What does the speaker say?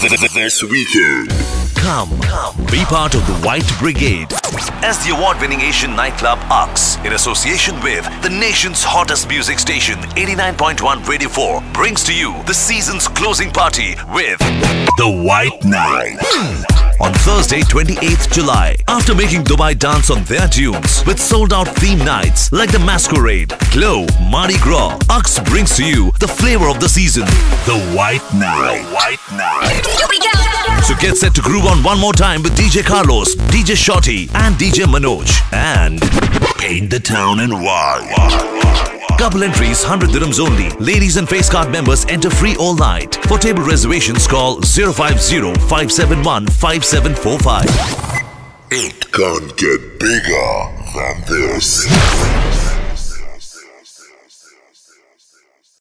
this weekend. Come, be part of the White Brigade as the award-winning Asian nightclub UX, in association with the nation's hottest music station 89.1 Radio 4, brings to you the season's closing party with The White Night. On Thursday, 28th July, after making Dubai dance on their tunes with sold-out theme nights like the Masquerade, Glow, Mardi Gras, UX brings to you the flavor of the season, The White Night. The White Night. Here we go. So get set to groove on one more time with DJ Carlos, DJ Shorty and DJ Manoj. And Paint the town in white. couple entries, 100 dirhams only. Ladies and face card members enter free all night. For table reservations, call 050-571-5745. It can't get bigger than this.